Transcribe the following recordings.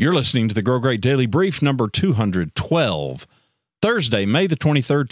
You're listening to the Grow Great Daily Brief number 212, Thursday, May the 23rd,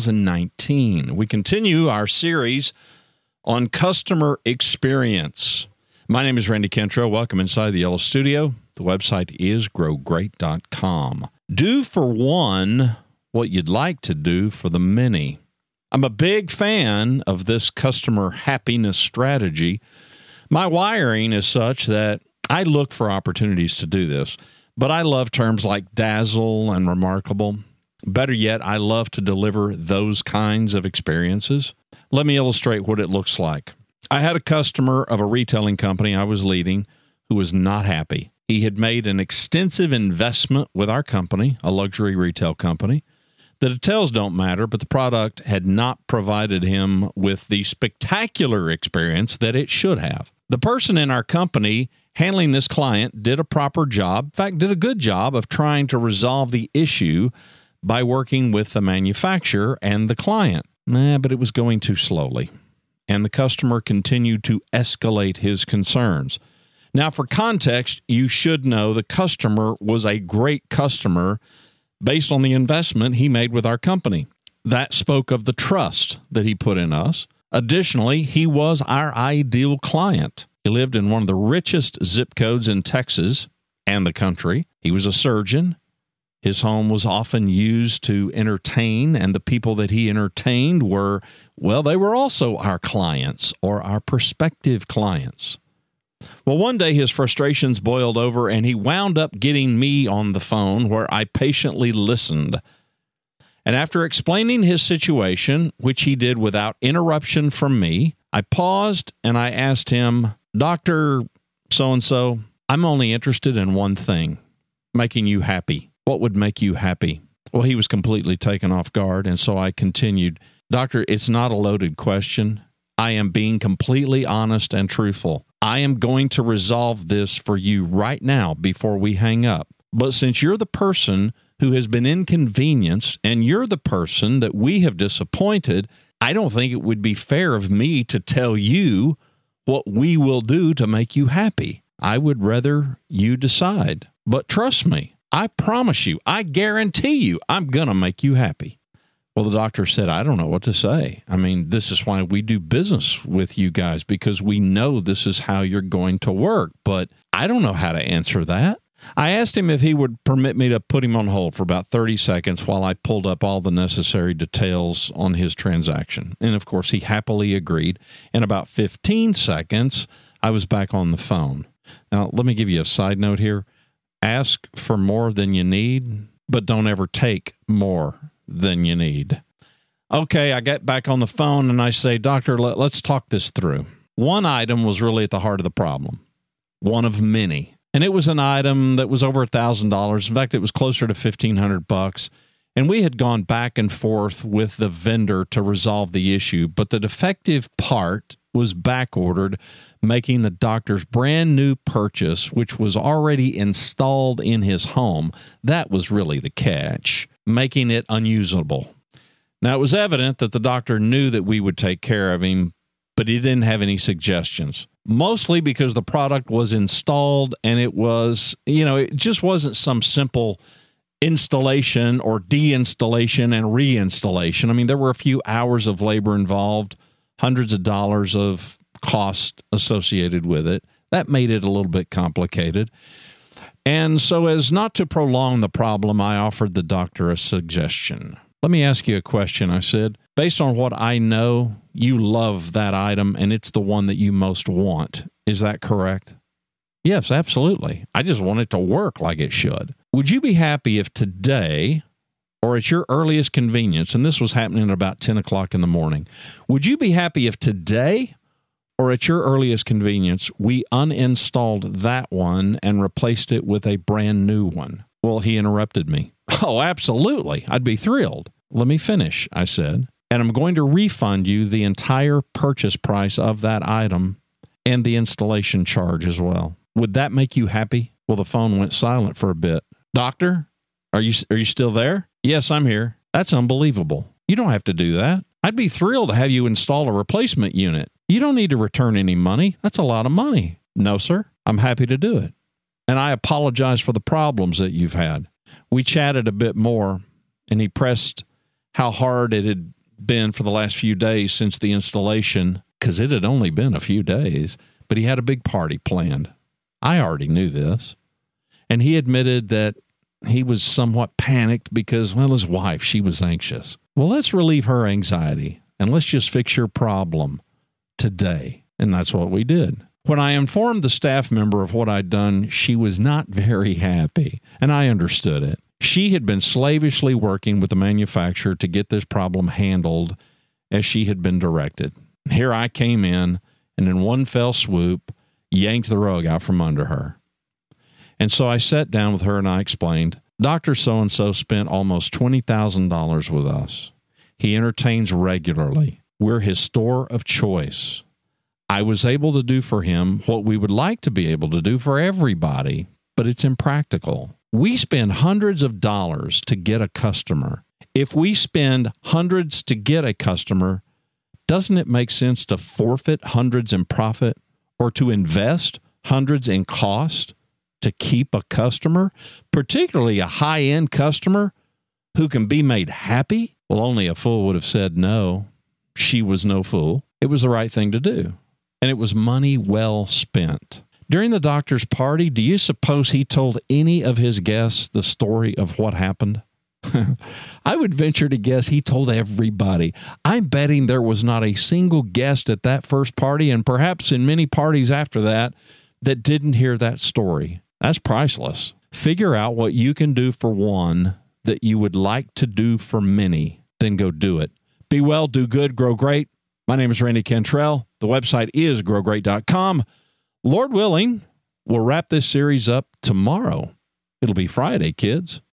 2019. We continue our series on customer experience. My name is Randy Cantrell. Welcome inside the Yellow Studio. The website is growgreat.com. Do for one what you'd like to do for the many. I'm a big fan of this customer happiness strategy. My wiring is such that I look for opportunities to do this, but I love terms like dazzle and remarkable. Better yet, I love to deliver those kinds of experiences. Let me illustrate what it looks like. I had a customer of a retailing company I was leading who was not happy. He had made an extensive investment with our company, a luxury retail company. The details don't matter, but the product had not provided him with the spectacular experience that it should have. The person in our company handling this client did a proper job, in fact, did a good job of trying to resolve the issue by working with the manufacturer and the client. But it was going too slowly, and the customer continued to escalate his concerns. Now, for context, you should know the customer was a great customer based on the investment he made with our company. That spoke of the trust that he put in us. Additionally, he was our ideal client. He lived in one of the richest zip codes in Texas and the country. He was a surgeon. His home was often used to entertain, and the people that he entertained were, well, they were also our clients or our prospective clients. Well, one day his frustrations boiled over, and he wound up getting me on the phone where I patiently listened. And after explaining his situation, which he did without interruption from me, I paused and I asked him, Dr. So-and-so, I'm only interested in one thing, making you happy. What would make you happy? Well, he was completely taken off guard, and so I continued, Doctor, it's not a loaded question. I am being completely honest and truthful. I am going to resolve this for you right now before we hang up. But since you're the person who has been inconvenienced and you're the person that we have disappointed, I don't think it would be fair of me to tell you what we will do to make you happy. I would rather you decide. But trust me, I promise you, I guarantee you, I'm going to make you happy. Well, the doctor said, I don't know what to say. I mean, this is why we do business with you guys, because we know this is how you're going to work. But I don't know how to answer that. I asked him if he would permit me to put him on hold for about 30 seconds while I pulled up all the necessary details on his transaction. And, of course, he happily agreed. In about 15 seconds, I was back on the phone. Now, let me give you a side note here. Ask for more than you need, but don't ever take more than you need. Okay, I get back on the phone and I say, Doctor, let's talk this through. One item was really at the heart of the problem, one of many. And it was an item that was over $1,000. In fact, it was closer to $1,500. And we had gone back and forth with the vendor to resolve the issue, but the defective part was back ordered, making the doctor's brand new purchase, which was already installed in his home, that was really the catch, making it unusable. Now, it was evident that the doctor knew that we would take care of him, but he didn't have any suggestions. Mostly because the product was installed and it was, it just wasn't some simple installation or deinstallation and reinstallation. I mean, there were a few hours of labor involved, hundreds of dollars of cost associated with it. That made it a little bit complicated. And so as not to prolong the problem, I offered the doctor a suggestion. Let me ask you a question, I said. Based on what I know, you love that item and it's the one that you most want. Is that correct? Yes, absolutely. I just want it to work like it should. Would you be happy if today, or at your earliest convenience, and this was happening at about 10 o'clock in the morning, would you be happy if today, or at your earliest convenience, we uninstalled that one and replaced it with a brand new one? Well, he interrupted me. Oh, absolutely. I'd be thrilled. Let me finish, I said. And I'm going to refund you the entire purchase price of that item and the installation charge as well. Would that make you happy? Well, the phone went silent for a bit. Doctor, are you still there? Yes, I'm here. That's unbelievable. You don't have to do that. I'd be thrilled to have you install a replacement unit. You don't need to return any money. That's a lot of money. No, sir. I'm happy to do it. and I apologize for the problems that you've had. We chatted a bit more, and he pressed how hard it had been for the last few days since the installation, because it had only been a few days, but he had a big party planned. I already knew this. And he admitted that he was somewhat panicked because, well, his wife, she was anxious. Well, let's relieve her anxiety, and let's just fix your problem today. And that's what we did. When I informed the staff member of what I'd done, she was not very happy, and I understood it. She had been slavishly working with the manufacturer to get this problem handled as she had been directed. Here I came in, and in one fell swoop, yanked the rug out from under her. And so I sat down with her and I explained, Dr. So-and-so spent almost $20,000 with us. He entertains regularly. We're his store of choice. I was able to do for him what we would like to be able to do for everybody, but it's impractical. We spend hundreds of dollars to get a customer. If we spend hundreds to get a customer, doesn't it make sense to forfeit hundreds in profit or to invest hundreds in cost to keep a customer, particularly a high-end customer who can be made happy? Well, only a fool would have said no. She was no fool. It was the right thing to do, and it was money well spent. During the doctor's party, do you suppose he told any of his guests the story of what happened? I would venture to guess he told everybody. I'm betting there was not a single guest at that first party, and perhaps in many parties after that, that didn't hear that story. That's priceless. Figure out what you can do for one that you would like to do for many, then go do it. Be well, do good, grow great. My name is Randy Cantrell. The website is growgreat.com. Lord willing, we'll wrap this series up tomorrow. It'll be Friday, kids.